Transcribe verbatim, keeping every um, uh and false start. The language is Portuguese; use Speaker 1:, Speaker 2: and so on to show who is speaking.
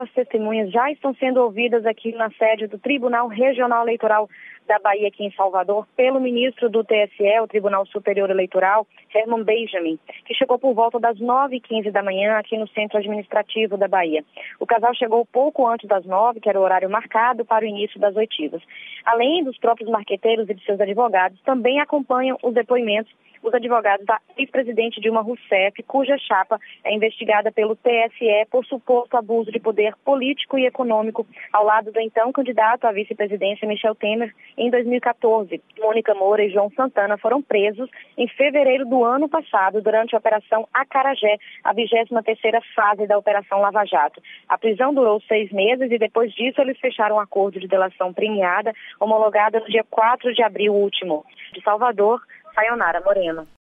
Speaker 1: As testemunhas já estão sendo ouvidas aqui na sede do Tribunal Regional Eleitoral da Bahia, aqui em Salvador, pelo ministro do T S E, o Tribunal Superior Eleitoral, Herman Benjamin, que chegou por volta das nove e quinze da manhã aqui no Centro Administrativo da Bahia. O casal chegou pouco antes das nove, que era o horário marcado para o início das oitivas. Além dos próprios marqueteiros e de seus advogados, também acompanham os depoimentos os advogados da ex-presidente Dilma Rousseff, cuja chapa é investigada pelo T S E por suposto abuso de poder político e econômico, ao lado do então candidato à vice-presidência Michel Temer em dois mil e quatorze. Mônica Moura e João Santana foram presos em fevereiro do ano passado durante a Operação Acarajé, a vigésima terceira fase da Operação Lava Jato. A prisão durou seis meses e depois disso eles fecharam um acordo de delação premiada, homologada no dia quatro de abril último. De Salvador, Sayonara Moreno.